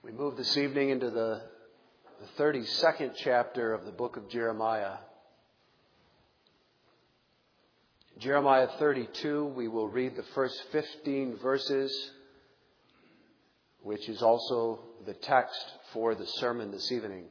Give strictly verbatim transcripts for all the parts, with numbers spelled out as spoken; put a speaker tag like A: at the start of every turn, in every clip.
A: We move this evening into the, the thirty-second chapter of the book of Jeremiah. Jeremiah thirty-two, we will read the first fifteen verses, which is also the text for the sermon this evening.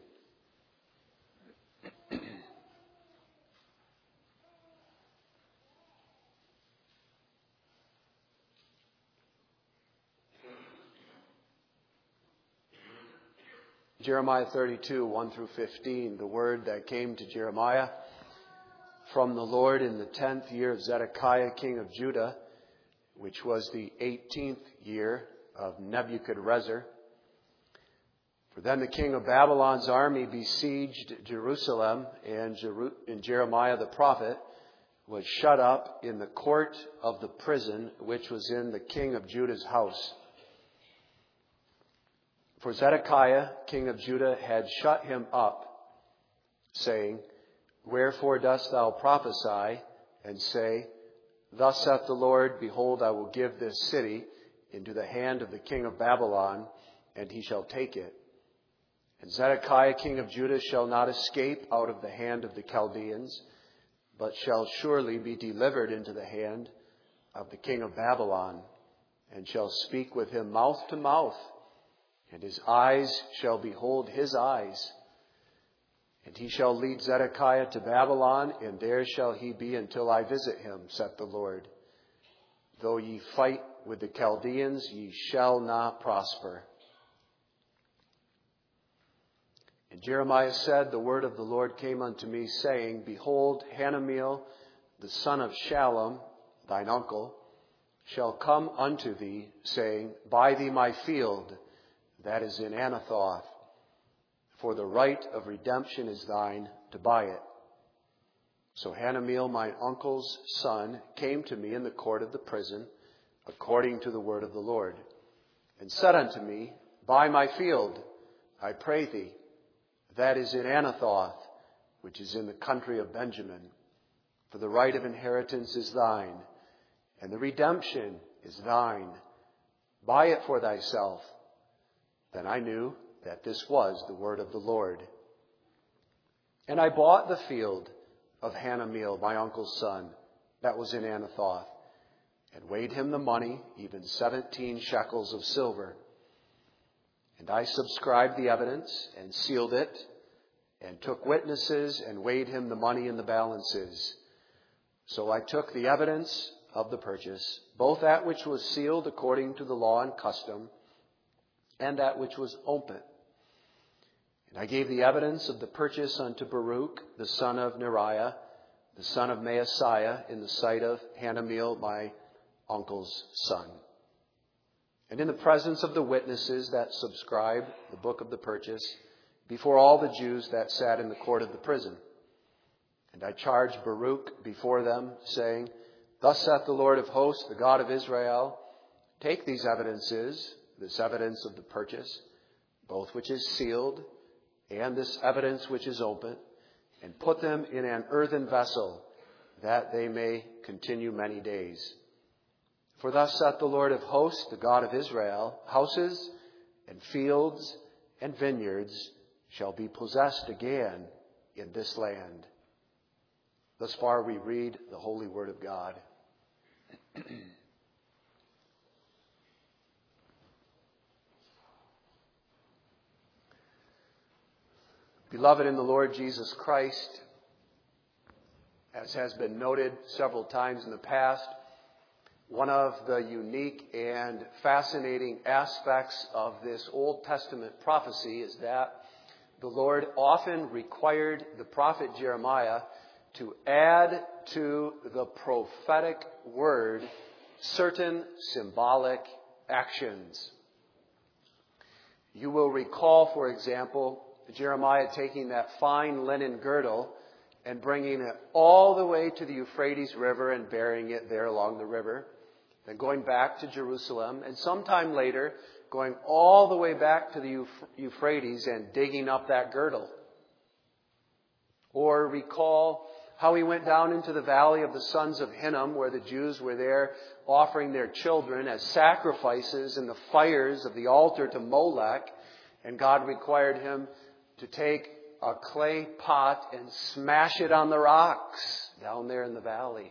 A: Jeremiah thirty-two, one through fifteen, the word that came to Jeremiah from the Lord in the tenth year of Zedekiah, king of Judah, which was the eighteenth year of Nebuchadrezzar. For then the king of Babylon's army besieged Jerusalem, and, Jeru- and Jeremiah the prophet was shut up in the court of the prison, which was in the king of Judah's house. For Zedekiah, king of Judah, had shut him up, saying, Wherefore dost thou prophesy, and say, Thus saith the Lord, Behold, I will give this city into the hand of the king of Babylon, and he shall take it. And Zedekiah, king of Judah, shall not escape out of the hand of the Chaldeans, but shall surely be delivered into the hand of the king of Babylon, and shall speak with him mouth to mouth, and his eyes shall behold his eyes. And he shall lead Zedekiah to Babylon, and there shall he be until I visit him, saith the Lord. Though ye fight with the Chaldeans, ye shall not prosper. And Jeremiah said, The word of the Lord came unto me, saying, Behold, Hanameel, the son of Shallum, thine uncle, shall come unto thee, saying, Buy thee my field, that is in Anathoth, for the right of redemption is thine to buy it. So Hanameel, mine uncle's son, came to me in the court of the prison, according to the word of the Lord, and said unto me, Buy my field, I pray thee, that is in Anathoth, which is in the country of Benjamin, for the right of inheritance is thine, and the redemption is thine. Buy it for thyself. Then I knew that this was the word of the Lord. And I bought the field of Hanameel, my uncle's son, that was in Anathoth, and weighed him the money, even seventeen shekels of silver. And I subscribed the evidence, and sealed it, and took witnesses, and weighed him the money in the balances. So I took the evidence of the purchase, both that which was sealed according to the law and custom, and that which was open. And I gave the evidence of the purchase unto Baruch, the son of Neriah, the son of Maaseiah, in the sight of Hanameel, my uncle's son. And in the presence of the witnesses that subscribed the book of the purchase, before all the Jews that sat in the court of the prison. And I charged Baruch before them, saying, Thus saith the Lord of hosts, the God of Israel, Take these evidences, this evidence of the purchase, both which is sealed, and this evidence which is open, and put them in an earthen vessel, that they may continue many days. For thus saith the Lord of hosts, the God of Israel, Houses and fields and vineyards shall be possessed again in this land. Thus far we read the holy word of God. Beloved in the Lord Jesus Christ, as has been noted several times in the past, one of the unique and fascinating aspects of this Old Testament prophecy is that the Lord often required the prophet Jeremiah to add to the prophetic word certain symbolic actions. You will recall, for example, Jeremiah taking that fine linen girdle and bringing it all the way to the Euphrates River and burying it there along the river. Then going back to Jerusalem, and sometime later going all the way back to the Euphrates and digging up that girdle. Or recall how he went down into the valley of the sons of Hinnom, where the Jews were there offering their children as sacrifices in the fires of the altar to Molech, And God required him to take a clay pot and smash it on the rocks down there in the valley.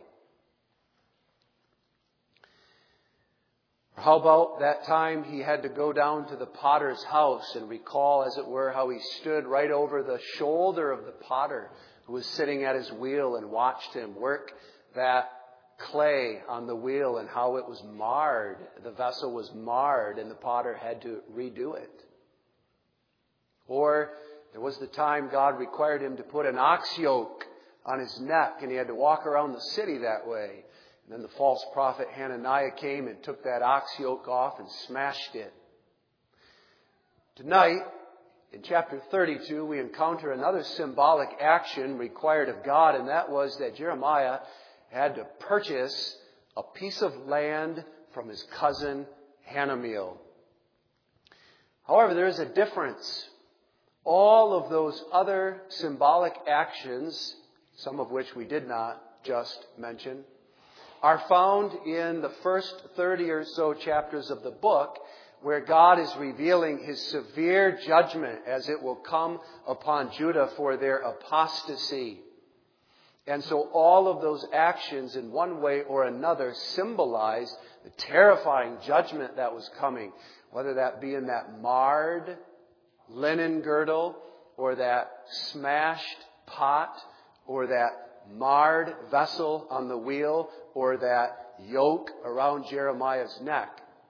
A: How about that time he had to go down to the potter's house and recall, as it were, how he stood right over the shoulder of the potter who was sitting at his wheel and watched him work that clay on the wheel and how it was marred. The vessel was marred and the potter had to redo it. Or there was the time God required him to put an ox yoke on his neck and he had to walk around the city that way. And then the false prophet Hananiah came and took that ox yoke off and smashed it. Tonight, in chapter thirty-two, we encounter another symbolic action required of God, and that was that Jeremiah had to purchase a piece of land from his cousin Hanamiel. However, there is a difference. All of those other symbolic actions, some of which we did not just mention, are found in the first thirty or so chapters of the book, where God is revealing his severe judgment as it will come upon Judah for their apostasy. And so all of those actions in one way or another symbolize the terrifying judgment that was coming, whether that be in that marred linen girdle or that smashed pot or that marred vessel on the wheel or that yoke around Jeremiah's neck.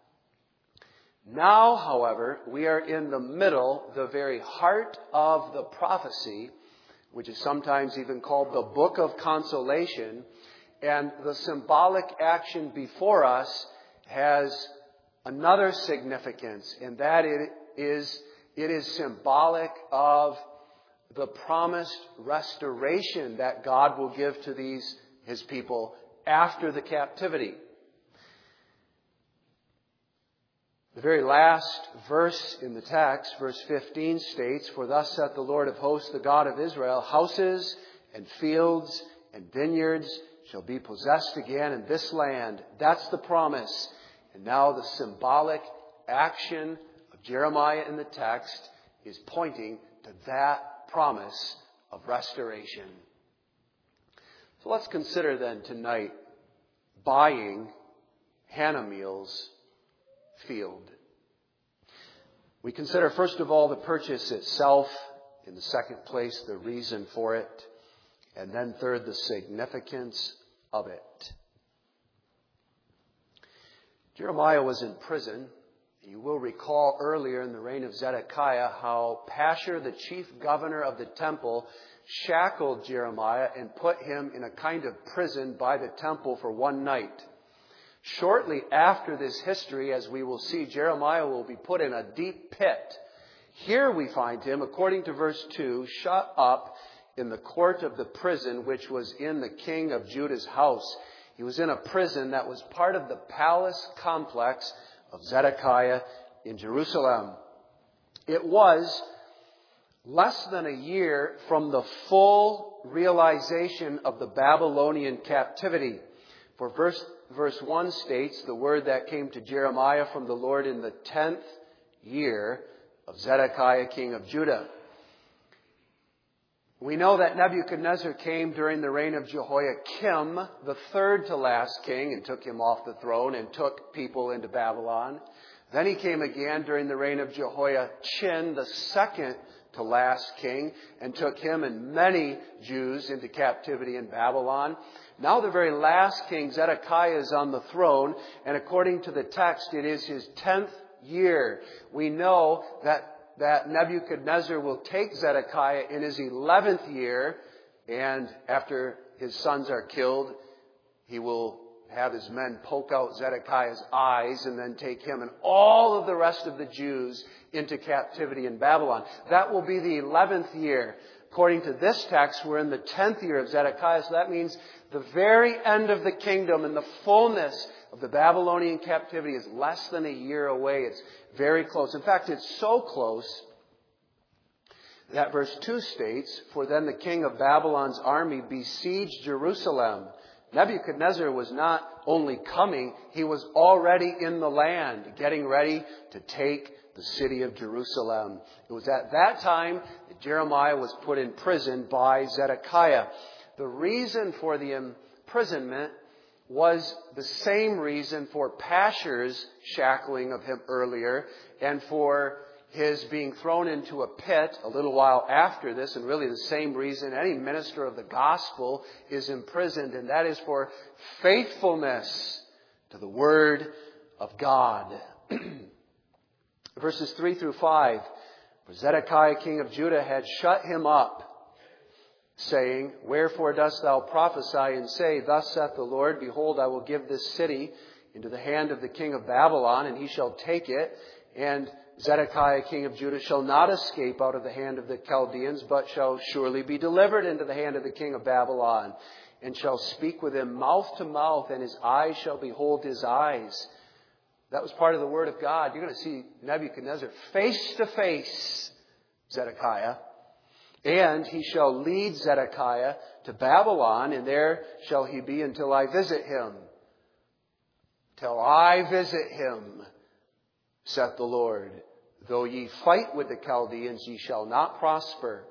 A: Now, however, we are in the middle, the very heart of the prophecy, which is sometimes even called the Book of Consolation, and the symbolic action before us has another significance, and that it is, it is symbolic of the promised restoration that God will give to these, his people, after the captivity. The very last verse in the text, verse fifteen, states, "For thus saith the Lord of hosts, the God of Israel, houses and fields and vineyards shall be possessed again in this land." That's the promise. And now the symbolic action of Jeremiah in the text is pointing to that promise of restoration. So let's consider then tonight buying Hanamiel's field. We consider first of all the purchase itself, in the second place the reason for it, and then third the significance of it. Jeremiah was in prison. You will recall earlier in the reign of Zedekiah how Pashur, the chief governor of the temple, shackled Jeremiah and put him in a kind of prison by the temple for one night. Shortly after this history, as we will see, Jeremiah will be put in a deep pit. Here we find him, according to verse two, shut up in the court of the prison which was in the king of Judah's house. He was in a prison that was part of the palace complex of Zedekiah in Jerusalem. It was less than a year from the full realization of the Babylonian captivity. For verse, verse one states, the word that came to Jeremiah from the Lord in the tenth year of Zedekiah, king of Judah. We know that Nebuchadnezzar came during the reign of Jehoiakim, the third to last king, and took him off the throne and took people into Babylon. Then he came again during the reign of Jehoiachin, the second to last king, and took him and many Jews into captivity in Babylon. Now the very last king, Zedekiah, is on the throne, and according to the text, it is his tenth year. We know that that Nebuchadnezzar will take Zedekiah in his eleventh year, and after his sons are killed, he will have his men poke out Zedekiah's eyes and then take him and all of the rest of the Jews into captivity in Babylon. That will be the eleventh year. According to this text, we're in the tenth year of Zedekiah, so that means the very end of the kingdom and the fullness of the Babylonian captivity is less than a year away. It's very close. In fact, it's so close that verse two states, "For then the king of Babylon's army besieged Jerusalem Nebuchadnezzar was not only coming, he was already in the land, getting ready to take the city of Jerusalem. It was at that time that Jeremiah was put in prison by Zedekiah. The reason for the imprisonment was the same reason for Pashur's shackling of him earlier and for his being thrown into a pit a little while after this, and really the same reason any minister of the gospel is imprisoned, and that is for faithfulness to the word of God. Verses three through five, for Zedekiah king of Judah had shut him up, saying, Wherefore dost thou prophesy and say, Thus saith the Lord, Behold, I will give this city into the hand of the king of Babylon, and he shall take it, and Zedekiah king of Judah shall not escape out of the hand of the Chaldeans, but shall surely be delivered into the hand of the king of Babylon, and shall speak with him mouth to mouth, and his eyes shall behold his eyes. That was part of the word of God. You're going to see Nebuchadnezzar face to face, Zedekiah. And he shall lead Zedekiah to Babylon, and there shall he be until I visit him. Till I visit him, saith the Lord. Though ye fight with the Chaldeans, ye shall not prosper.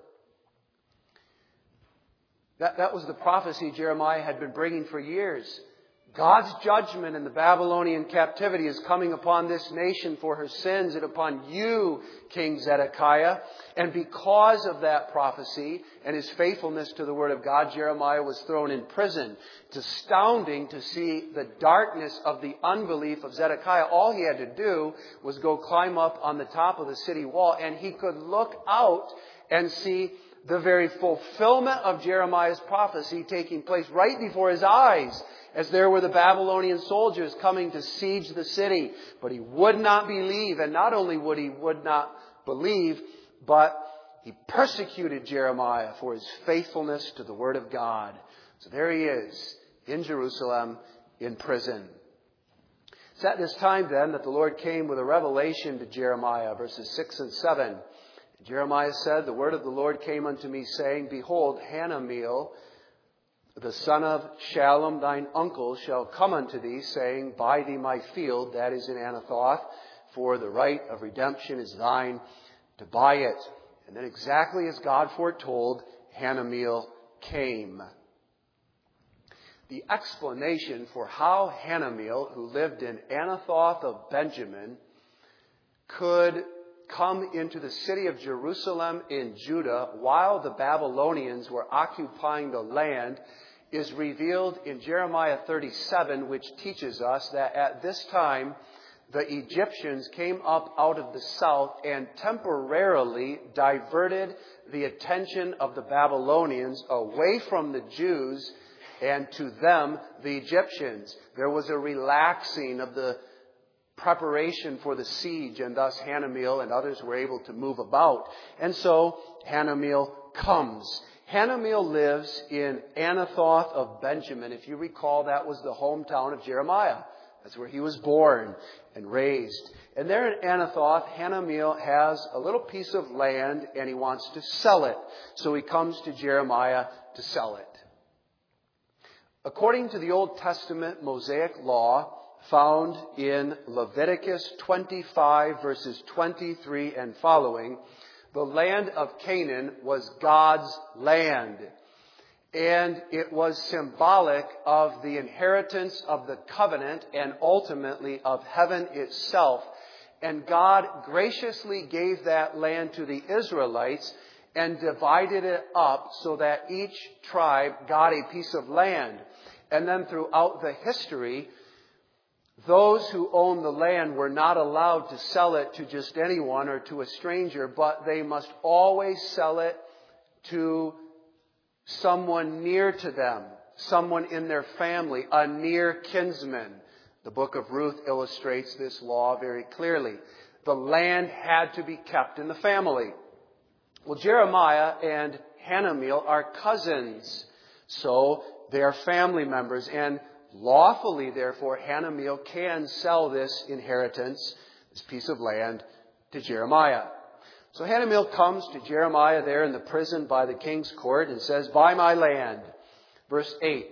A: That, that was the prophecy Jeremiah had been bringing for years. God's judgment in the Babylonian captivity is coming upon this nation for her sins and upon you, King Zedekiah. And because of that prophecy and his faithfulness to the word of God, Jeremiah was thrown in prison. It's astounding to see the darkness of the unbelief of Zedekiah. All he had to do was go climb up on the top of the city wall, and he could look out and see the very fulfillment of Jeremiah's prophecy taking place right before his eyes, as there were the Babylonian soldiers coming to siege the city. But he would not believe, and not only would he would not believe, but he persecuted Jeremiah for his faithfulness to the word of God. So there he is, in Jerusalem, in prison. It's at this time then that the Lord came with a revelation to Jeremiah, verses six and seven. Jeremiah said, The word of the Lord came unto me, saying, Behold, Hanameel, the son of Shallum, thine uncle, shall come unto thee, saying, Buy thee my field, that is in Anathoth, for the right of redemption is thine to buy it. And then exactly as God foretold, Hanameel came. The explanation for how Hanameel, who lived in Anathoth of Benjamin, could come into the city of Jerusalem in Judah while the Babylonians were occupying the land is revealed in Jeremiah thirty-seven, which teaches us that at this time the Egyptians came up out of the south and temporarily diverted the attention of the Babylonians away from the Jews and to them, the Egyptians. There was a relaxing of the preparation for the siege, and thus Hanameel and others were able to move about. And so Hanameel comes. Hanameel lives in Anathoth of Benjamin. If you recall, that was the hometown of Jeremiah. That's where he was born and raised. And there in Anathoth, Hanameel has a little piece of land and he wants to sell it. So he comes to Jeremiah to sell it. According to the Old Testament Mosaic law, found in Leviticus twenty-five, verses twenty-three and following, the land of Canaan was God's land. And it was symbolic of the inheritance of the covenant and ultimately of heaven itself. And God graciously gave that land to the Israelites and divided it up so that each tribe got a piece of land. And then throughout the history, those who owned the land were not allowed to sell it to just anyone or to a stranger, but they must always sell it to someone near to them, someone in their family, a near kinsman. The book of Ruth illustrates this law very clearly. The land had to be kept in the family. Well, Jeremiah and Hanameel are cousins, so they are family members, and lawfully, therefore, Hanameel can sell this inheritance, this piece of land, to Jeremiah. So Hanameel comes to Jeremiah there in the prison by the king's court and says, Buy my land. Verse eight,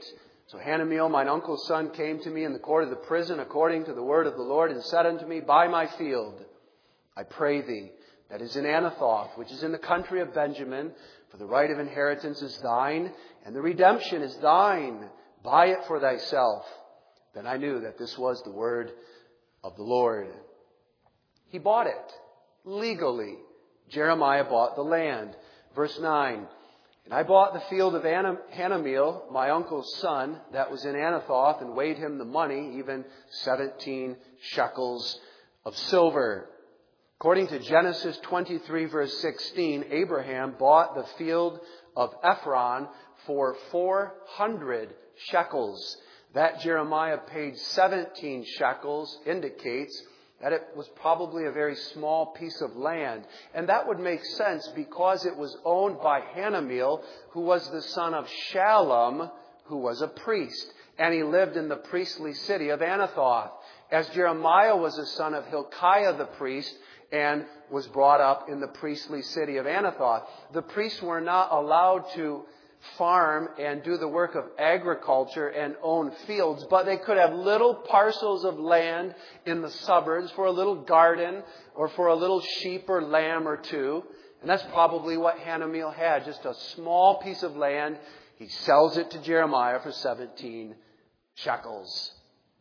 A: So Hanamiel, mine uncle's son, came to me in the court of the prison according to the word of the Lord, and said unto me, Buy my field, I pray thee, that is in Anathoth, which is in the country of Benjamin, for the right of inheritance is thine, and the redemption is thine. Buy it for thyself. Then I knew that this was the word of the Lord. He bought it legally. Jeremiah bought the land. Verse nine. And I bought the field of Hanamiel, my uncle's son, that was in Anathoth, and weighed him the money, even seventeen shekels of silver. According to Genesis twenty-three, verse sixteen, Abraham bought the field of Ephron for four hundred shekels. That Jeremiah paid seventeen shekels indicates that it was probably a very small piece of land. And that would make sense because it was owned by Hanamiel, who was the son of Shallum, who was a priest. And he lived in the priestly city of Anathoth. As Jeremiah was a son of Hilkiah the priest and was brought up in the priestly city of Anathoth. The priests were not allowed to farm and do the work of agriculture and own fields, but they could have little parcels of land in the suburbs for a little garden or for a little sheep or lamb or two. And that's probably what Hanamiel had, just a small piece of land. He sells it to Jeremiah for seventeen shekels.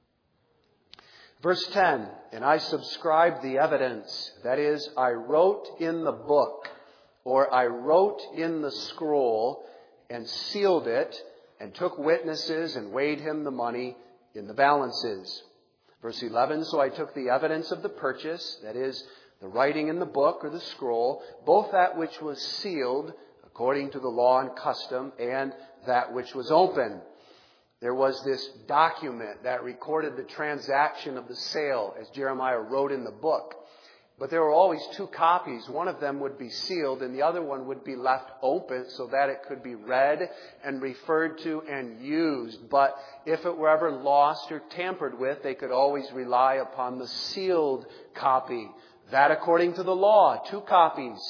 A: Verse ten, and I subscribed the evidence, that is, I wrote in the book, or I wrote in the scroll, and sealed it, and took witnesses, and weighed him the money in the balances. Verse eleven, so I took the evidence of the purchase, that is, the writing in the book or the scroll, both that which was sealed, according to the law and custom, and that which was open. There was this document that recorded the transaction of the sale, as Jeremiah wrote in the book. But there were always two copies. One of them would be sealed and the other one would be left open so that it could be read and referred to and used. But if it were ever lost or tampered with, they could always rely upon the sealed copy. That according to the law, two copies.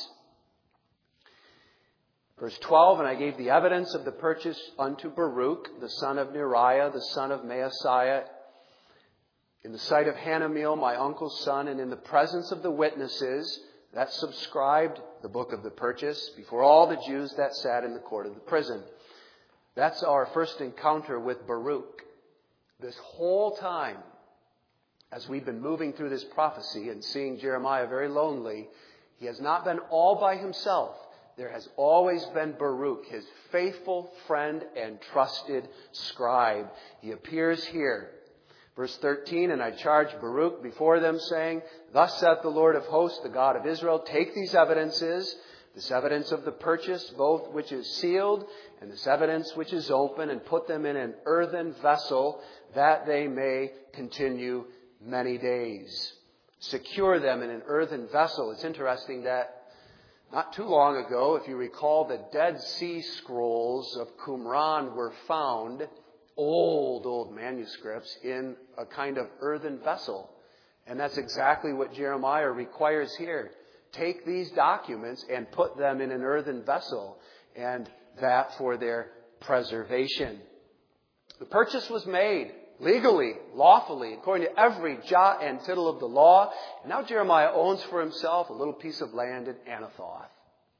A: Verse twelve, and I gave the evidence of the purchase unto Baruch, the son of Neriah, the son of Maaseiah, in the sight of Hanamiel, my uncle's son, and in the presence of the witnesses that subscribed the book of the purchase before all the Jews that sat in the court of the prison. That's our first encounter with Baruch. This whole time, as we've been moving through this prophecy and seeing Jeremiah very lonely, he has not been all by himself. There has always been Baruch, his faithful friend and trusted scribe. He appears here. Verse thirteen, and I charged Baruch before them, saying, Thus saith the Lord of hosts, the God of Israel, take these evidences, this evidence of the purchase, both which is sealed, and this evidence which is open, and put them in an earthen vessel, that they may continue many days. Secure them in an earthen vessel. It's interesting that not too long ago, if you recall, the Dead Sea Scrolls of Qumran were found, old, old manuscripts, in a kind of earthen vessel. And that's exactly what Jeremiah requires here. Take these documents and put them in an earthen vessel, and that for their preservation. The purchase was made legally, lawfully, according to every jot and tittle of the law. And now Jeremiah owns for himself a little piece of land in Anathoth.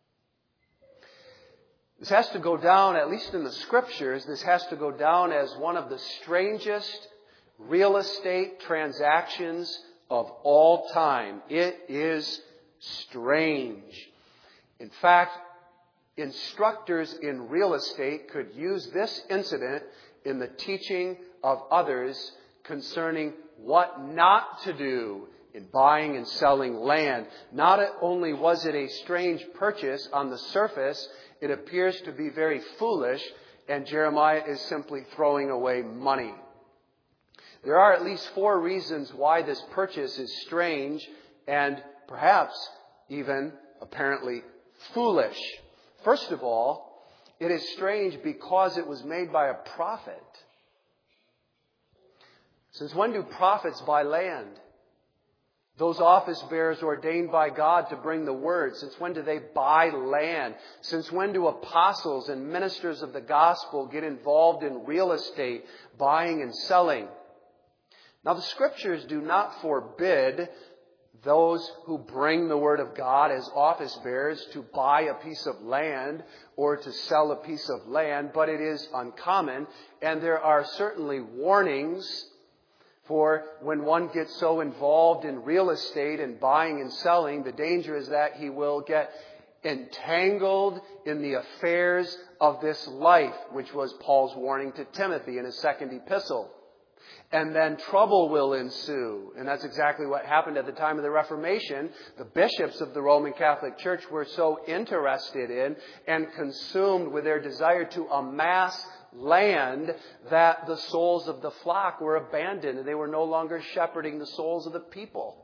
A: This has to go down, at least in the scriptures, this has to go down as one of the strangest real estate transactions of all time. It is strange. In fact, instructors in real estate could use this incident in the teaching of others concerning what not to do in buying and selling land. Not only was it a strange purchase on the surface, it appears to be very foolish, and Jeremiah is simply throwing away money. There are at least four reasons why this purchase is strange and perhaps even apparently foolish. First of all, it is strange because it was made by a prophet. Since when do prophets buy land? Those office bearers ordained by God to bring the word. Since when do they buy land? Since when do apostles and ministers of the gospel get involved in real estate, buying and selling? Now, the scriptures do not forbid those who bring the word of God as office bearers to buy a piece of land or to sell a piece of land, but it is uncommon, and there are certainly warnings for when one gets so involved in real estate and buying and selling, the danger is that he will get entangled in the affairs of this life, which was Paul's warning to Timothy in his second epistle. And then trouble will ensue. And that's exactly what happened at the time of the Reformation. The bishops of the Roman Catholic Church were so interested in and consumed with their desire to amass land that the souls of the flock were abandoned, and they were no longer shepherding the souls of the people.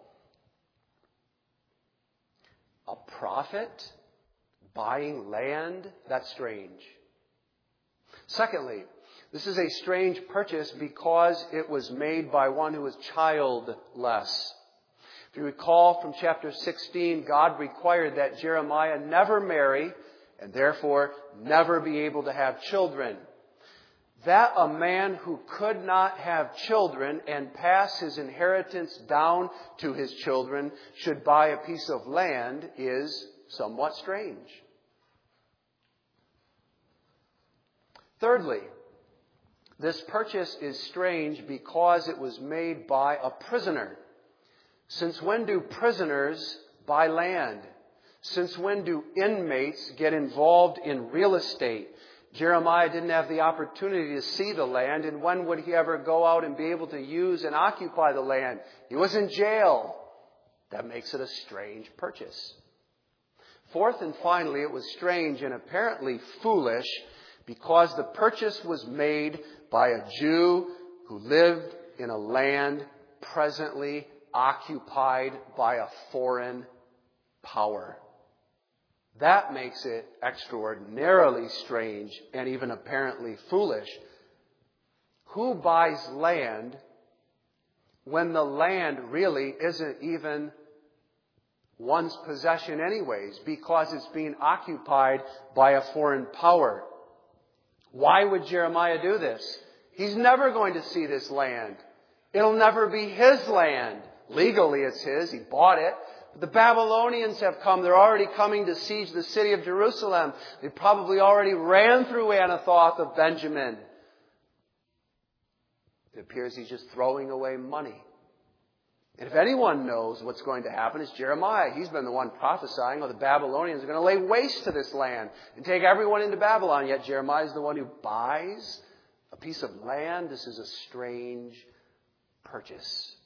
A: A prophet buying land? That's strange. Secondly, this is a strange purchase because it was made by one who was childless. If you recall from chapter sixteen, God required that Jeremiah never marry and therefore never be able to have children. That a man who could not have children and pass his inheritance down to his children should buy a piece of land is somewhat strange. Thirdly, this purchase is strange because it was made by a prisoner. Since when do prisoners buy land? Since when do inmates get involved in real estate? Jeremiah didn't have the opportunity to see the land, and when would he ever go out and be able to use and occupy the land? He was in jail. That makes it a strange purchase. Fourth and finally, it was strange and apparently foolish because the purchase was made by a Jew who lived in a land presently occupied by a foreign power. That makes it extraordinarily strange and even apparently foolish. Who buys land when the land really isn't even one's possession anyways, because it's being occupied by a foreign power? Why would Jeremiah do this? He's never going to see this land. It'll never be his land. Legally it's his. He bought it. But the Babylonians have come. They're already coming to siege the city of Jerusalem. They probably already ran through Anathoth of Benjamin. It appears he's just throwing away money. And if anyone knows what's going to happen, it's Jeremiah. He's been the one prophesying, oh, the Babylonians are going to lay waste to this land and take everyone into Babylon. Yet Jeremiah is the one who buys a piece of land. This is a strange purchase.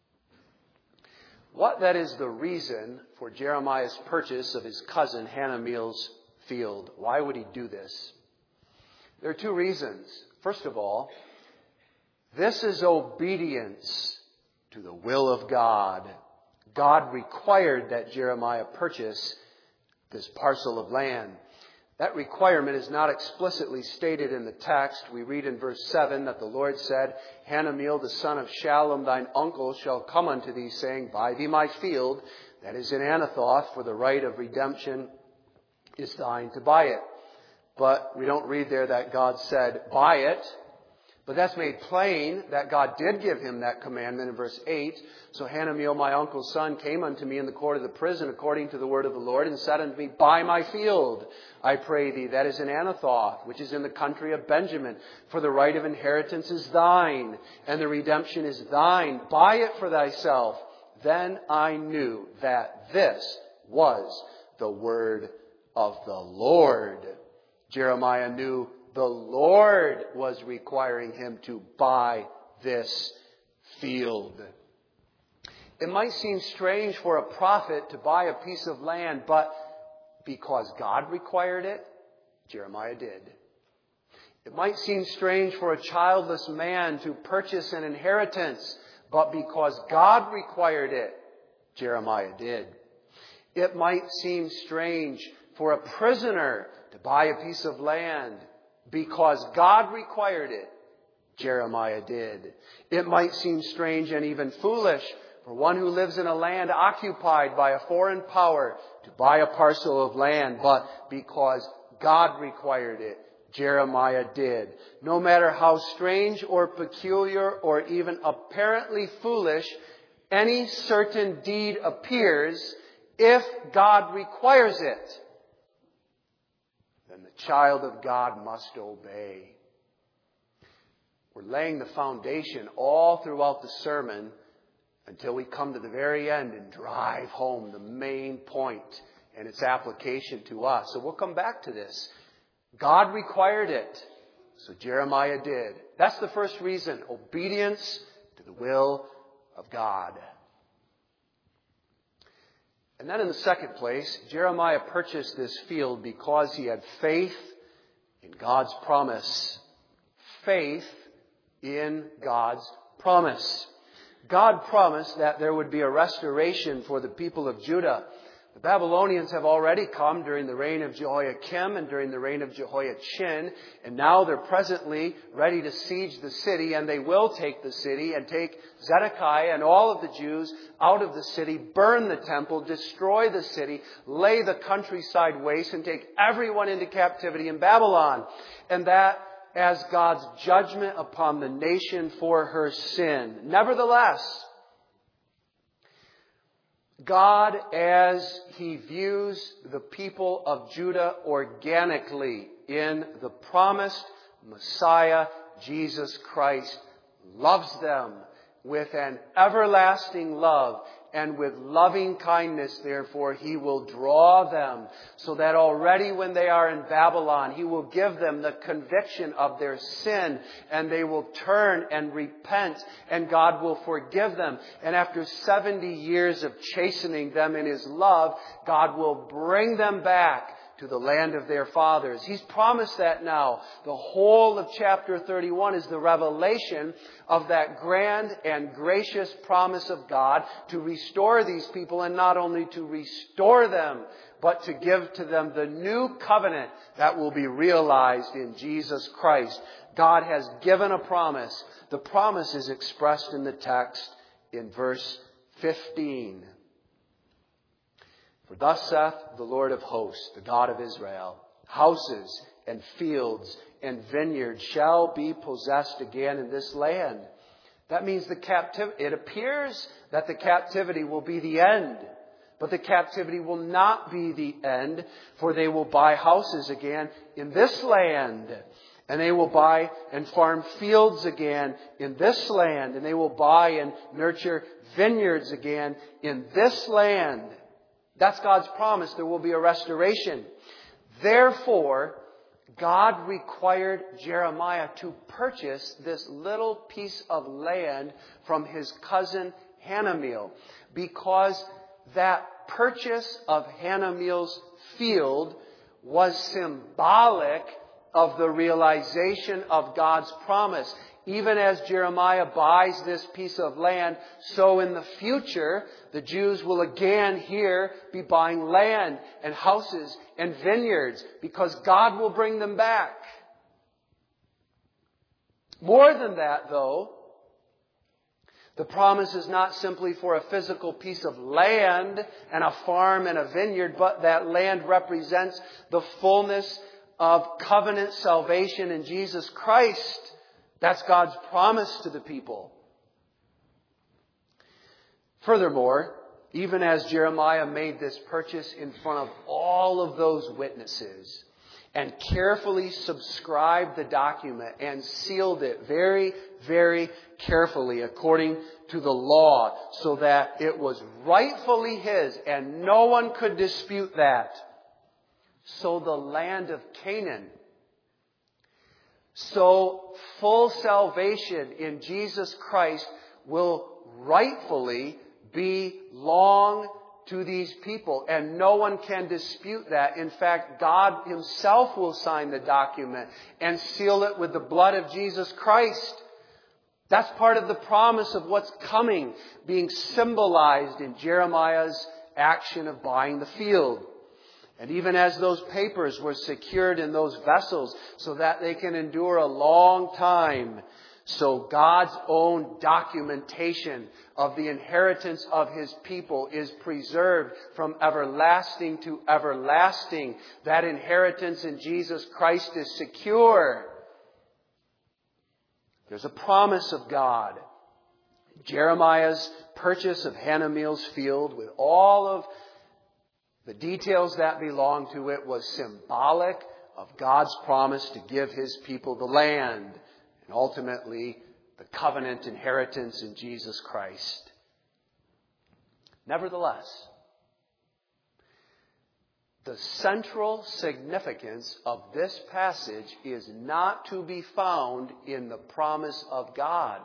A: What, that is, the reason for Jeremiah's purchase of his cousin Hanamil's field? Why would he do this? There are two reasons. First of all, this is obedience to the will of God. God required that Jeremiah purchase this parcel of land. That requirement is not explicitly stated in the text. We read in verse seven that the Lord said, Hanamil, the son of Shallum, thine uncle, shall come unto thee, saying, buy thee my field, that is in Anathoth, for the right of redemption is thine to buy it. But we don't read there that God said, buy it. But that's made plain that God did give him that commandment in verse eight. So Hanamil, my uncle's son, came unto me in the court of the prison according to the word of the Lord, and said unto me, buy my field, I pray thee, that is in Anathoth, which is in the country of Benjamin. For the right of inheritance is thine, and the redemption is thine. Buy it for thyself. Then I knew that this was the word of the Lord. Jeremiah knew the Lord was requiring him to buy this field. It might seem strange for a prophet to buy a piece of land, but because God required it, Jeremiah did. It might seem strange for a childless man to purchase an inheritance, but because God required it, Jeremiah did. It might seem strange for a prisoner to buy a piece of land, because God required it, Jeremiah did. It might seem strange and even foolish for one who lives in a land occupied by a foreign power to buy a parcel of land, but because God required it, Jeremiah did. No matter how strange or peculiar or even apparently foolish any certain deed appears, if God requires it, then the child of God must obey. We're laying the foundation all throughout the sermon until we come to the very end and drive home the main point and its application to us. So we'll come back to this. God required it, so Jeremiah did. That's the first reason, obedience to the will of God. And then in the second place, Jeremiah purchased this field because he had faith in God's promise. Faith in God's promise. God promised that there would be a restoration for the people of Judah. The Babylonians have already come during the reign of Jehoiakim and during the reign of Jehoiachin, and now they're presently ready to siege the city, and they will take the city and take Zedekiah and all of the Jews out of the city, burn the temple, destroy the city, lay the countryside waste, and take everyone into captivity in Babylon. And that as God's judgment upon the nation for her sin. Nevertheless, God, as He views the people of Judah organically in the promised Messiah, Jesus Christ, loves them with an everlasting love, and with loving kindness, therefore, He will draw them, so that already when they are in Babylon, He will give them the conviction of their sin, and they will turn and repent, and God will forgive them. And after seventy years of chastening them in His love, God will bring them back to the land of their fathers. He's promised that now. The whole of chapter thirty-one is the revelation of that grand and gracious promise of God to restore these people, and not only to restore them, but to give to them the new covenant that will be realized in Jesus Christ. God has given a promise. The promise is expressed in the text in verse fifteen. For thus saith the Lord of hosts, the God of Israel, houses and fields and vineyards shall be possessed again in this land. That means the captivity. It appears that the captivity will be the end, but the captivity will not be the end, for they will buy houses again in this land. And they will buy and farm fields again in this land. And they will buy and nurture vineyards again in this land. That's God's promise. There will be a restoration. Therefore, God required Jeremiah to purchase this little piece of land from his cousin Hanameel, because that purchase of Hanameel's field was symbolic of the realization of God's promise. Even as Jeremiah buys this piece of land, so in the future, the Jews will again here be buying land and houses and vineyards, because God will bring them back. More than that, though, the promise is not simply for a physical piece of land and a farm and a vineyard, but that land represents the fullness of covenant salvation in Jesus Christ. That's God's promise to the people. Furthermore, even as Jeremiah made this purchase in front of all of those witnesses and carefully subscribed the document and sealed it very, very carefully according to the law, so that it was rightfully his and no one could dispute that, so the land of Canaan, so full salvation in Jesus Christ will rightfully belong to these people. And no one can dispute that. In fact, God Himself will sign the document and seal it with the blood of Jesus Christ. That's part of the promise of what's coming, being symbolized in Jeremiah's action of buying the field. And even as those papers were secured in those vessels so that they can endure a long time, So God's own documentation of the inheritance of His people is preserved from everlasting to everlasting. That inheritance in Jesus Christ is secure. There's a promise of God. Jeremiah's purchase of Hanamil's field with all of the details that belong to it was symbolic of God's promise to give His people the land and ultimately the covenant inheritance in Jesus Christ. Nevertheless, the central significance of this passage is not to be found in the promise of God.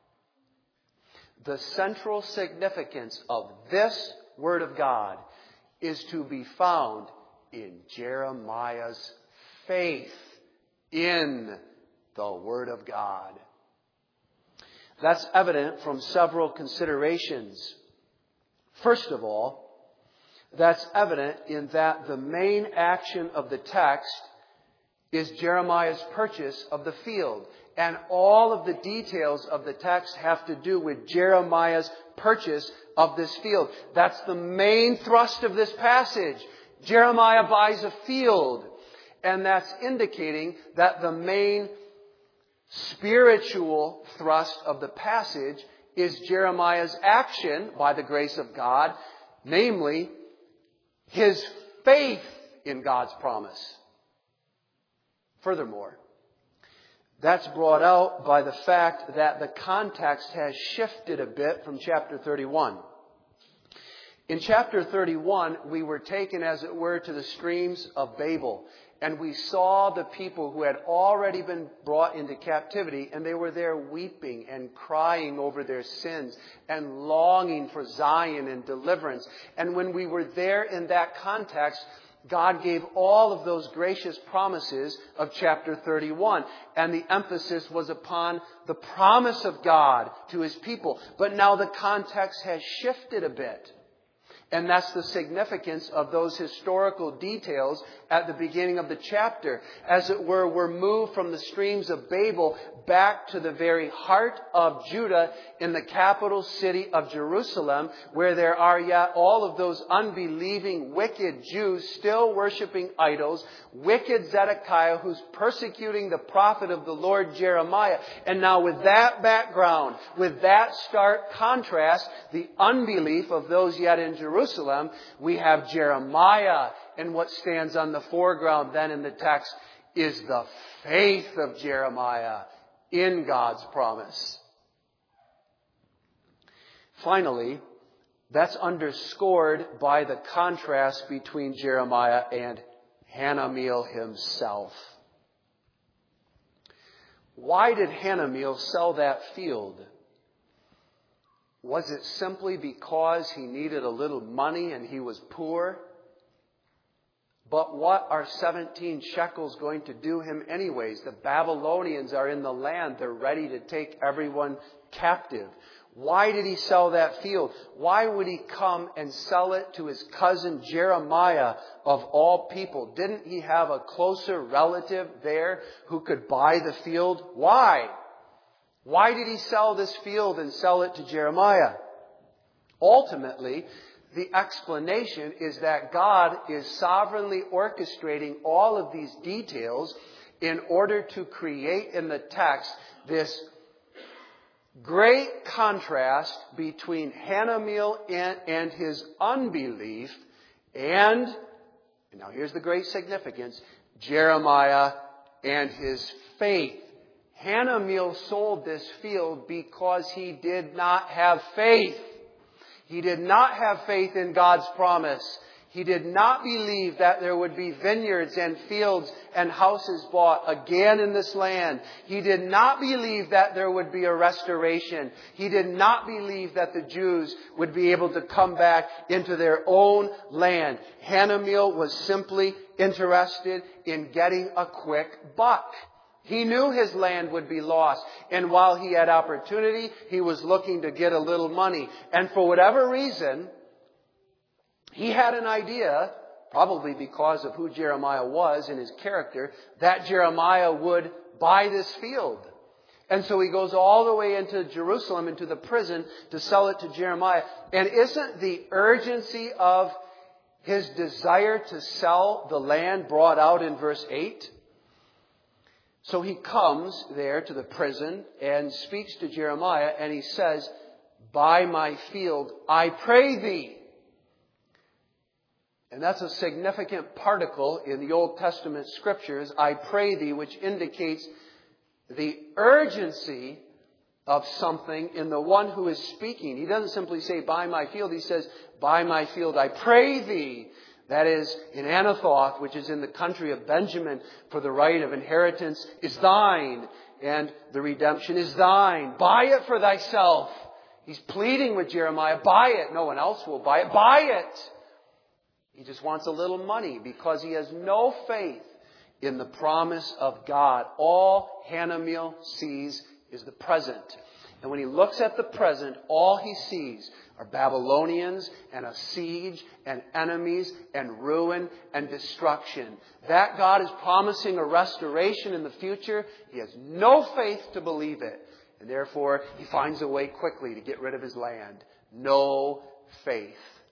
A: The central significance of this Word of God is to be found in Jeremiah's faith in the Word of God. That's evident from several considerations. First of all, that's evident in that the main action of the text is Jeremiah's purchase of the field. And all of the details of the text have to do with Jeremiah's purchase of this field. That's the main thrust of this passage. Jeremiah buys a field. And that's indicating that the main spiritual thrust of the passage is Jeremiah's action by the grace of God, namely his faith in God's promise. Furthermore, that's brought out by the fact that the context has shifted a bit from chapter thirty-one. In chapter thirty-one, we were taken, as it were, to the streams of Babel. And we saw the people who had already been brought into captivity, and they were there weeping and crying over their sins and longing for Zion and deliverance. And when we were there in that context, God gave all of those gracious promises of chapter thirty-one. And the emphasis was upon the promise of God to His people. But now the context has shifted a bit. And that's the significance of those historical details at the beginning of the chapter. As it were, we're moved from the streams of Babel back to the very heart of Judah in the capital city of Jerusalem, where there are yet all of those unbelieving, wicked Jews still worshiping idols, wicked Zedekiah who's persecuting the prophet of the Lord Jeremiah. And now with that background, with that stark contrast, the unbelief of those yet in Jerusalem, Jerusalem, we have Jeremiah, and what stands on the foreground then in the text is the faith of Jeremiah in God's promise. Finally, that's underscored by the contrast between Jeremiah and Hanamil himself. Why did Hanamil sell that field? Was it simply because he needed a little money and he was poor? But what are seventeen shekels going to do him anyways? The Babylonians are in the land. They're ready to take everyone captive. Why did he sell that field? Why would he come and sell it to his cousin Jeremiah of all people? Didn't he have a closer relative there who could buy the field? Why? Why did he sell this field and sell it to Jeremiah? Ultimately, the explanation is that God is sovereignly orchestrating all of these details in order to create in the text this great contrast between Hanamil and, and his unbelief and, and now here's the great significance, Jeremiah and his faith. Hanamil sold this field because he did not have faith. He did not have faith in God's promise. He did not believe that there would be vineyards and fields and houses bought again in this land. He did not believe that there would be a restoration. He did not believe that the Jews would be able to come back into their own land. Hanamil was simply interested in getting a quick buck. He knew his land would be lost. And while he had opportunity, he was looking to get a little money. And for whatever reason, he had an idea, probably because of who Jeremiah was and his character, that Jeremiah would buy this field. And so he goes all the way into Jerusalem, into the prison, to sell it to Jeremiah. And isn't the urgency of his desire to sell the land brought out in verse eight? So he comes there to the prison and speaks to Jeremiah, and he says, "Buy my field, I pray thee." And that's a significant particle in the Old Testament scriptures, "I pray thee," which indicates the urgency of something in the one who is speaking. He doesn't simply say, "Buy my field." He says, "Buy my field, I pray thee." That is, in Anathoth, which is in the country of Benjamin, for the right of inheritance is thine, and the redemption is thine. Buy it for thyself. He's pleading with Jeremiah, buy it. No one else will buy it. Buy it. He just wants a little money because he has no faith in the promise of God. All Hanamiel sees is the present. And when he looks at the present, all he sees are Babylonians and a siege and enemies and ruin and destruction. That God is promising a restoration in the future, he has no faith to believe it. And therefore, he finds a way quickly to get rid of his land. No faith.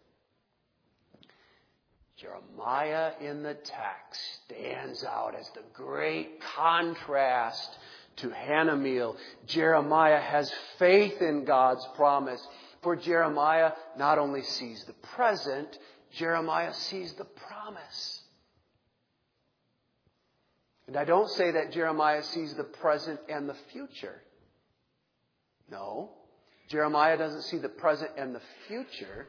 A: Jeremiah in the text stands out as the great contrast to Hanamiel. Jeremiah has faith in God's promise. For Jeremiah not only sees the present, Jeremiah sees the promise. And I don't say that Jeremiah sees the present and the future. No. Jeremiah doesn't see the present and the future.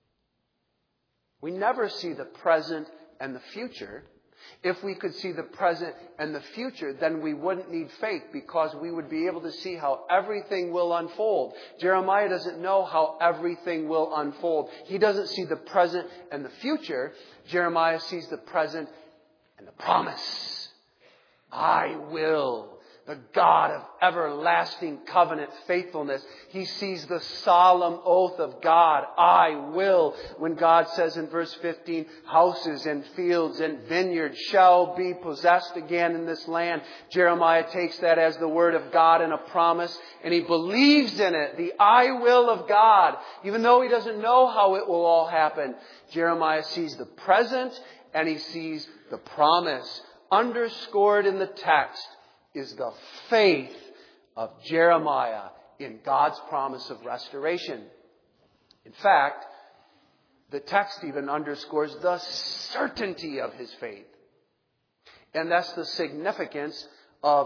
A: We never see the present and the future. If we could see the present and the future, then we wouldn't need faith because we would be able to see how everything will unfold. Jeremiah doesn't know how everything will unfold. He doesn't see the present and the future. Jeremiah sees the present and the promise. I will. The God of everlasting covenant faithfulness. He sees the solemn oath of God. I will. When God says in verse fifteen, houses and fields and vineyards shall be possessed again in this land. Jeremiah takes that as the word of God and a promise. And he believes in it. The I will of God. Even though he doesn't know how it will all happen. Jeremiah sees the present and he sees the promise. Underscored in the text is the faith of Jeremiah in God's promise of restoration. In fact, the text even underscores the certainty of his faith. And that's the significance of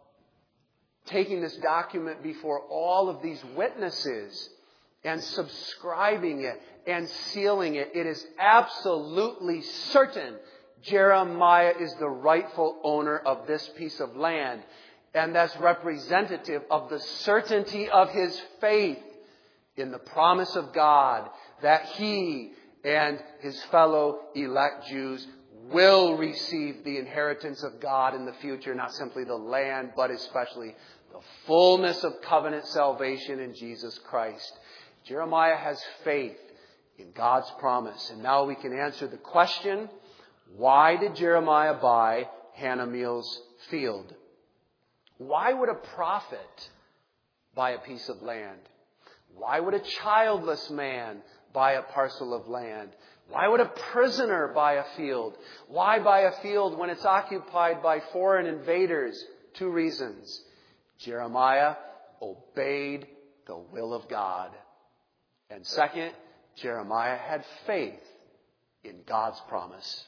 A: taking this document before all of these witnesses and subscribing it and sealing it. It is absolutely certain Jeremiah is the rightful owner of this piece of land. And that's representative of the certainty of his faith in the promise of God that he and his fellow elect Jews will receive the inheritance of God in the future. Not simply the land, but especially the fullness of covenant salvation in Jesus Christ. Jeremiah has faith in God's promise. And now we can answer the question, why did Jeremiah buy Hanamiel's field? Why would a prophet buy a piece of land? Why would a childless man buy a parcel of land? Why would a prisoner buy a field? Why buy a field when it's occupied by foreign invaders? Two reasons. Jeremiah obeyed the will of God. And second, Jeremiah had faith in God's promise.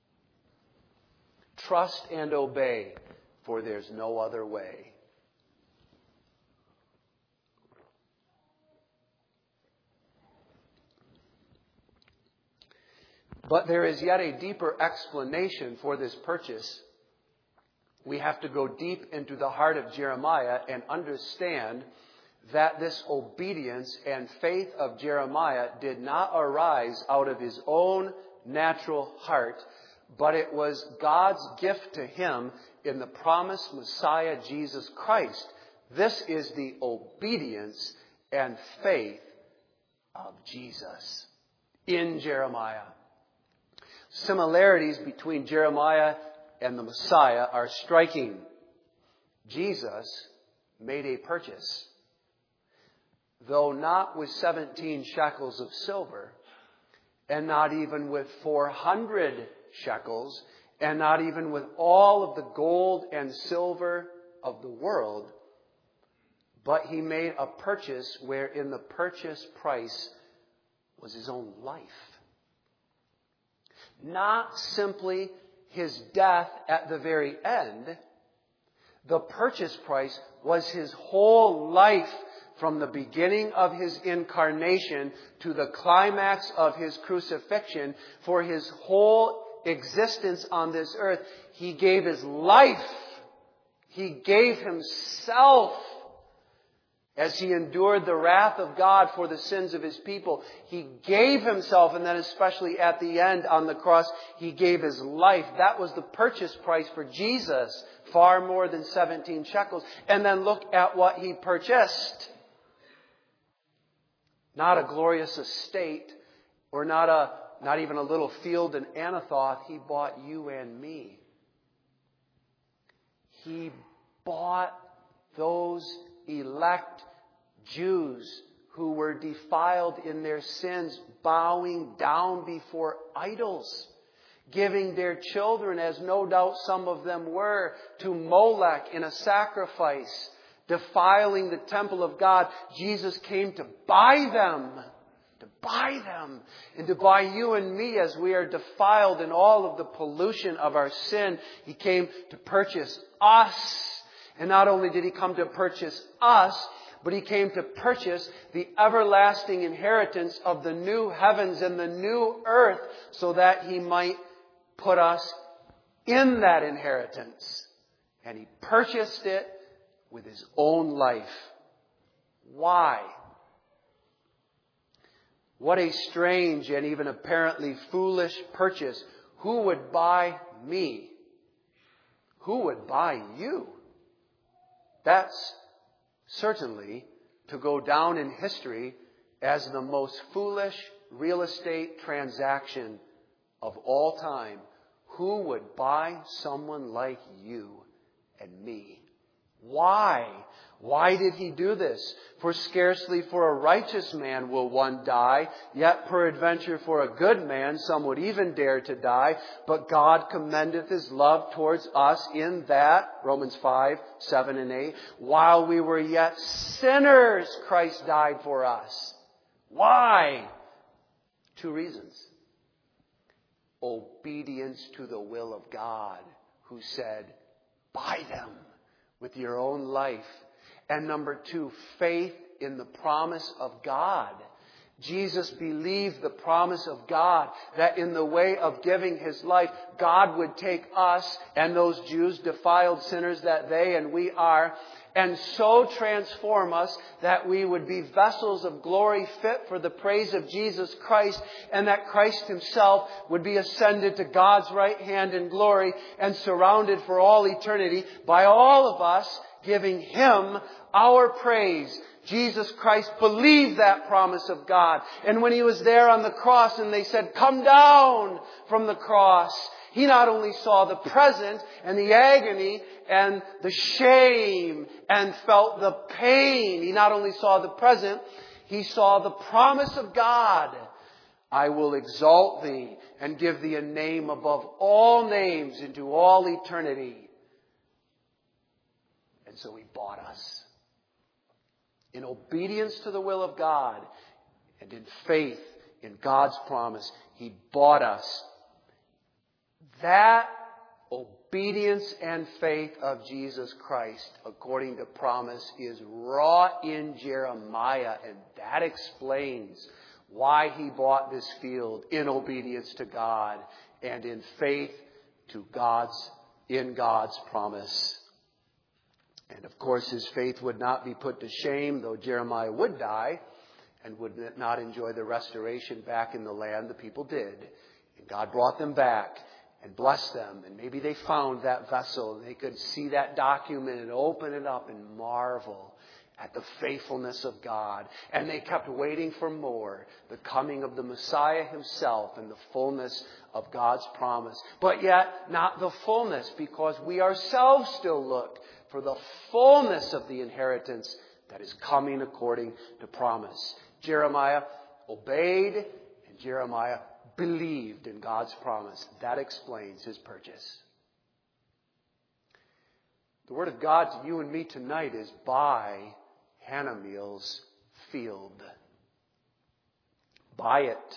A: Trust and obey, for there's no other way. But there is yet a deeper explanation for this purchase. We have to go deep into the heart of Jeremiah and understand that this obedience and faith of Jeremiah did not arise out of his own natural heart, but it was God's gift to him in the promised Messiah, Jesus Christ. This is the obedience and faith of Jesus in Jeremiah. Similarities between Jeremiah and the Messiah are striking. Jesus made a purchase, though not with seventeen shekels of silver, and not even with four hundred shekels, and not even with all of the gold and silver of the world, but he made a purchase wherein the purchase price was his own life. Not simply his death at the very end. The purchase price was his whole life from the beginning of his incarnation to the climax of his crucifixion. For his whole existence on this earth, he gave his life. He gave himself. As he endured the wrath of God for the sins of his people, he gave himself, and then especially at the end on the cross, he gave his life. That was the purchase price for Jesus, far more than seventeen shekels. And then look at what he purchased. Not a glorious estate, or not a not even a little field in Anathoth. He bought you and me. He bought those elect Jews who were defiled in their sins, bowing down before idols, giving their children, as no doubt some of them were, to Molech in a sacrifice, defiling the temple of God. Jesus came to buy them, to buy them, and to buy you and me as we are defiled in all of the pollution of our sin. He came to purchase us. And not only did he come to purchase us, but he came to purchase the everlasting inheritance of the new heavens and the new earth, so that he might put us in that inheritance. And he purchased it with his own life. Why? What a strange and even apparently foolish purchase. Who would buy me? Who would buy you? That's certainly to go down in history as the most foolish real estate transaction of all time. Who would buy someone like you and me? Why? Why did he do this? For scarcely for a righteous man will one die, yet peradventure for a good man some would even dare to die. But God commendeth his love towards us in that, Romans five, seven and eight, while we were yet sinners, Christ died for us. Why? Two reasons. Obedience to the will of God, who said, buy them with your own life. And number two, faith in the promise of God. Jesus believed the promise of God that in the way of giving his life, God would take us and those Jews, defiled sinners that they and we are, and so transform us that we would be vessels of glory fit for the praise of Jesus Christ, and that Christ himself would be ascended to God's right hand in glory and surrounded for all eternity by all of us giving him our praise. Jesus Christ believed that promise of God. And when he was there on the cross and they said, come down from the cross, he not only saw the present and the agony and the shame and felt the pain. He not only saw the present, he saw the promise of God. I will exalt thee and give thee a name above all names into all eternity. And so he bought us. In obedience to the will of God and in faith in God's promise, he bought us. That obedience and faith of Jesus Christ, according to promise, is wrought in Jeremiah, and that explains why he bought this field in obedience to God and in faith to God's in God's promise. And of course, his faith would not be put to shame, though Jeremiah would die and would not enjoy the restoration back in the land. The people did. And God brought them back and blessed them. And maybe they found that vessel and they could see that document and open it up and marvel at the faithfulness of God. And they kept waiting for more, the coming of the Messiah himself and the fullness of God's promise. But yet, not the fullness, because we ourselves still look for the fullness of the inheritance that is coming according to promise. Jeremiah obeyed, and Jeremiah believed in God's promise. That explains his purchase. The word of God to you and me tonight is buy Hanamil's field. Buy it.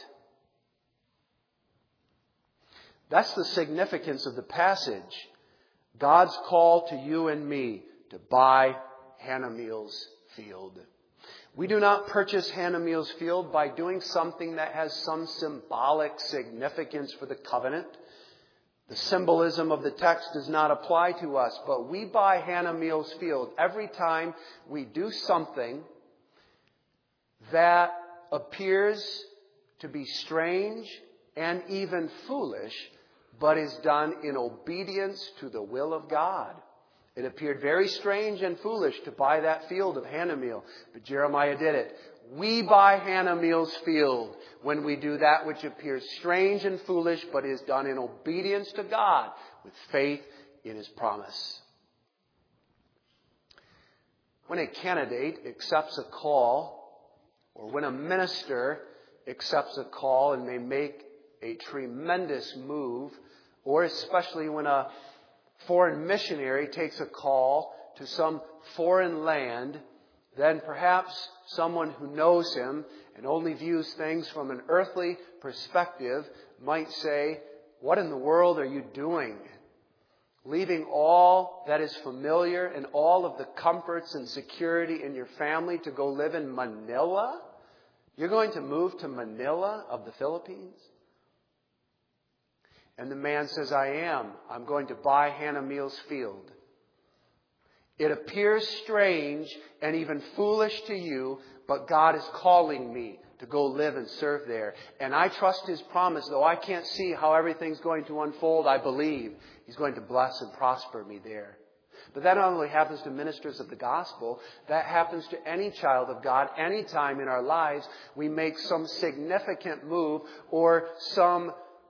A: That's the significance of the passage. God's call to you and me to buy Hanamil's field. We do not purchase Hanamil's field by doing something that has some symbolic significance for the covenant. The symbolism of the text does not apply to us, but we buy Hanamil's field every time we do something that appears to be strange and even foolish, but is done in obedience to the will of God. It appeared very strange and foolish to buy that field of Hanamil, but Jeremiah did it. We buy Hanamil's field when we do that which appears strange and foolish, but is done in obedience to God with faith in his promise. When a candidate accepts a call, or when a minister accepts a call and may make a tremendous move, or especially when a foreign missionary takes a call to some foreign land, then perhaps someone who knows him and only views things from an earthly perspective might say, "What in the world are you doing? Leaving all that is familiar and all of the comforts and security in your family to go live in Manila? You're going to move to Manila of the Philippines?" And the man says, "I am. I'm going to buy Hanamil's field. It appears strange and even foolish to you, but God is calling me to go live and serve there. And I trust his promise. Though I can't see how everything's going to unfold, I believe he's going to bless and prosper me there." But that not only happens to ministers of the gospel, that happens to any child of God. Any time in our lives we make some significant move or some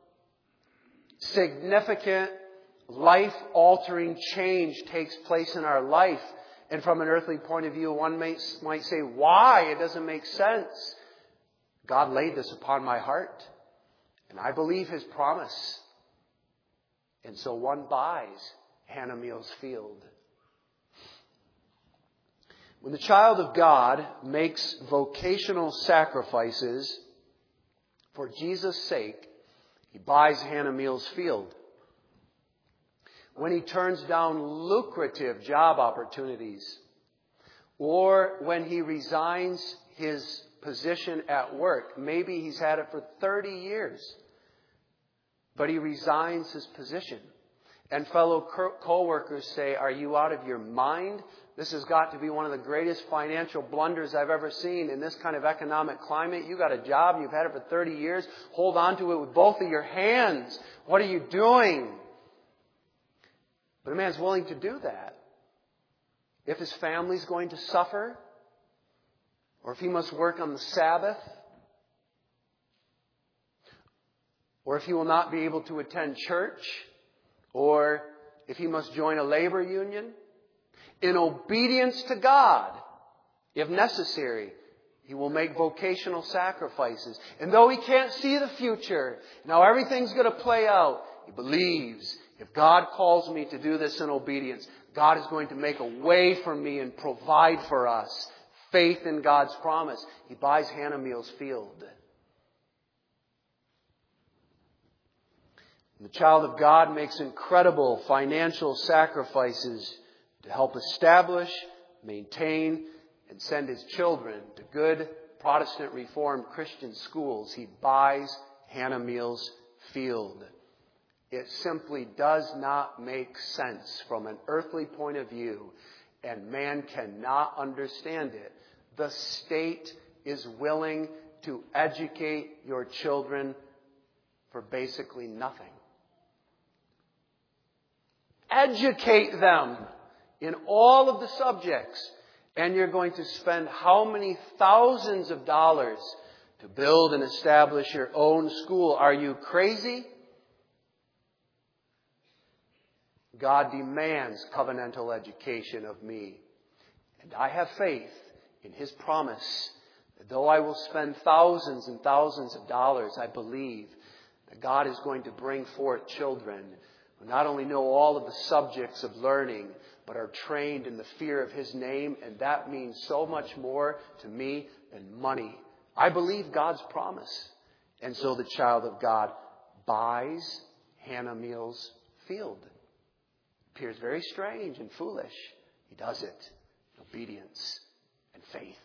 A: significant life-altering change takes place in our life. And from an earthly point of view, one may, might say, "Why? It doesn't make sense." God laid this upon my heart, and I believe his promise. And so one buys Hanamil's field. When the child of God makes vocational sacrifices for Jesus' sake, he buys Hanamil's field. When he turns down lucrative job opportunities, or when he resigns his position at work, maybe he's had it for thirty years, but he resigns his position. And fellow co-workers say, "Are you out of your mind? This has got to be one of the greatest financial blunders I've ever seen in this kind of economic climate. You got a job, you've had it for thirty years. Hold on to it with both of your hands. What are you doing?" But a man's willing to do that if his family's going to suffer, or if he must work on the Sabbath, or if he will not be able to attend church, or if he must join a labor union. In obedience to God, if necessary, he will make vocational sacrifices. And though he can't see the future, now everything's going to play out, he believes, if God calls me to do this in obedience, God is going to make a way for me and provide for us. Faith in God's promise. He buys Hanamil's field. And the child of God makes incredible financial sacrifices to help establish, maintain, and send his children to good Protestant Reformed Christian schools. He buys Hanamil's field. It simply does not make sense from an earthly point of view, and man cannot understand it. The state is willing to educate your children for basically nothing. Educate them in all of the subjects, And you're going to spend how many thousands of dollars to build and establish your own school? Are you crazy? God demands covenantal education of me. And I have faith in His promise that though I will spend thousands and thousands of dollars, I believe that God is going to bring forth children who not only know all of the subjects of learning, but are trained in the fear of His name. And that means so much more to me than money. I believe God's promise. And so the child of God buys Hannah Meal's field. Appears very strange and foolish. He does it in obedience and faith.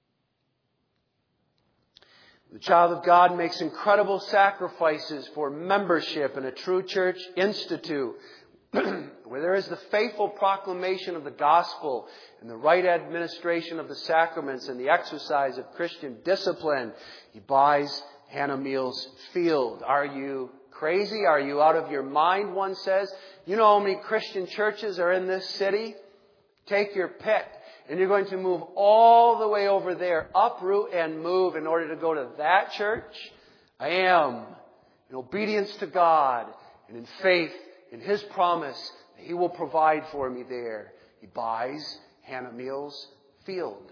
A: The child of God makes incredible sacrifices for membership in a true church institute where there is the faithful proclamation of the gospel and the right administration of the sacraments and the exercise of Christian discipline. He buys Hannah Meal's field. Are you crazy? Are you out of your mind? One says. You know how many Christian churches are in this city? Take your pick. And you're going to move all the way over there, uproot and move in order to go to that church? I am. In obedience to God and in faith in His promise that He will provide for me there. He buys Hannah Meal's field.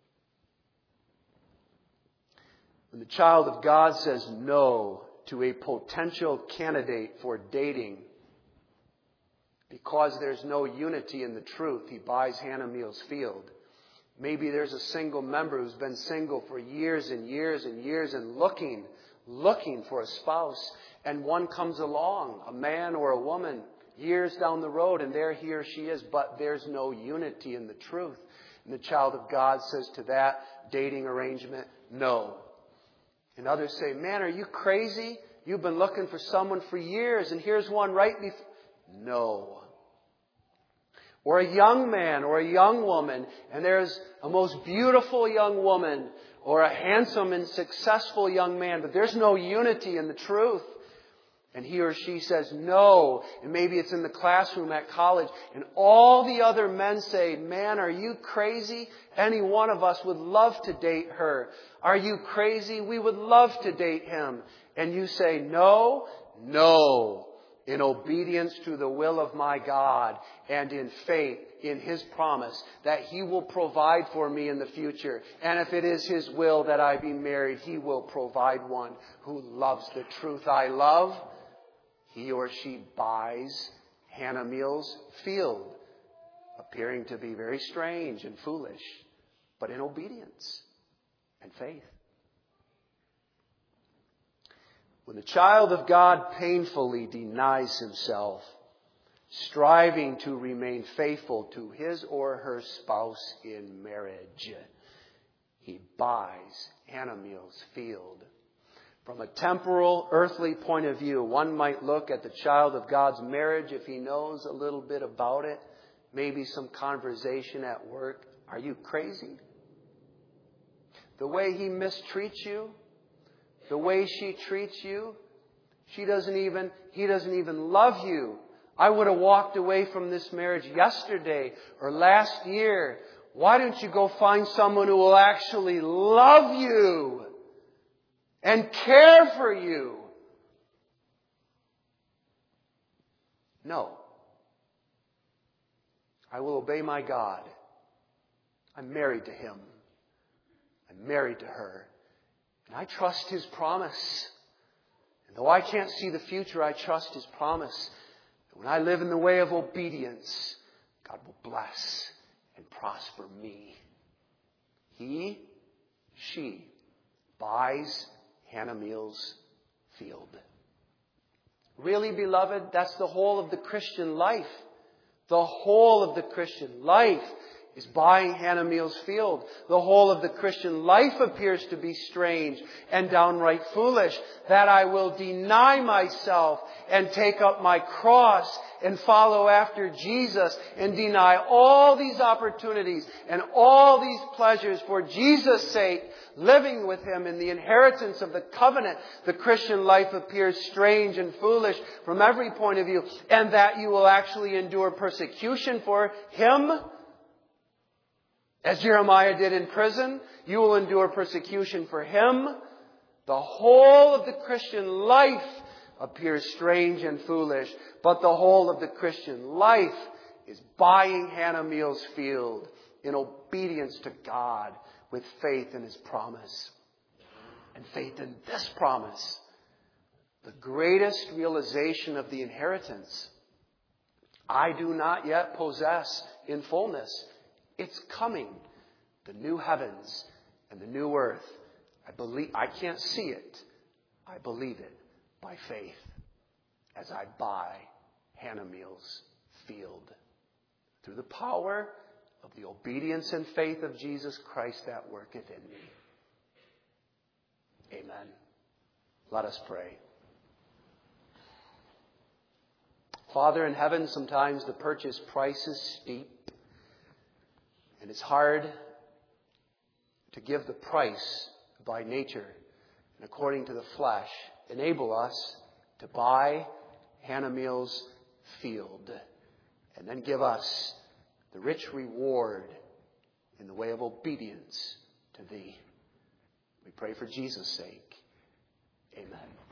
A: When the child of God says no to a potential candidate for dating, because there's no unity in the truth, he buys Hannah Meal's field. Maybe there's a single member who's been single for years and years and years and looking, looking for a spouse. And one comes along, a man or a woman, years down the road, and there he or she is, but there's no unity in the truth. And the child of God says to that dating arrangement, no. And others say, man, are you crazy? You've been looking for someone for years, and here's one right before. No. Or a young man or a young woman, and there's a most beautiful young woman or a handsome and successful young man, but there's no unity in the truth. And he or she says no, and maybe it's in the classroom at college, and all the other men say, man, are you crazy? Any one of us would love to date her. Are you crazy? We would love to date him. And you say, no, no. In obedience to the will of my God and in faith in His promise that He will provide for me in the future. And if it is His will that I be married, He will provide one who loves the truth I love. He or she buys Hannah Meal's field, appearing to be very strange and foolish, but in obedience and faith. When the child of God painfully denies himself, striving to remain faithful to his or her spouse in marriage, he buys Hannah Meal's field. From a temporal, earthly point of view, one might look at the child of God's marriage if he knows a little bit about it, maybe some conversation at work. Are you crazy? The way he mistreats you, the way she treats you, she doesn't even, he doesn't even love you. I would have walked away from this marriage yesterday or last year. Why don't you go find someone who will actually love you and care for you? No. I will obey my God. I'm married to Him. I'm married to her. And I trust His promise. And though I can't see the future, I trust His promise. That when I live in the way of obedience, God will bless and prosper me. He, she, buys Hannah Meal's field. Really, beloved, that's the whole of the Christian life. The whole of the Christian life is buying Hannah Meal's field. The whole of the Christian life appears to be strange and downright foolish. That I will deny myself and take up my cross and follow after Jesus and deny all these opportunities and all these pleasures for Jesus' sake, living with Him in the inheritance of the covenant. The Christian life appears strange and foolish from every point of view, and that you will actually endure persecution for Him. As Jeremiah did in prison, you will endure persecution for him. The whole of the Christian life appears strange and foolish, but the whole of the Christian life is buying Hannah Meal's field in obedience to God with faith in His promise. And faith in this promise, the greatest realization of the inheritance I do not yet possess in fullness. It's coming. The new heavens and the new earth. I believe, I can't see it. I believe it by faith as I buy Hannah Meal's field through the power of the obedience and faith of Jesus Christ that worketh in me. Amen. Let us pray. Father in heaven, sometimes the purchase price is steep, and it's hard to give the price by nature and according to the flesh. Enable us to buy Hannah Meal's field, and then give us the rich reward in the way of obedience to Thee. We pray for Jesus' sake. Amen.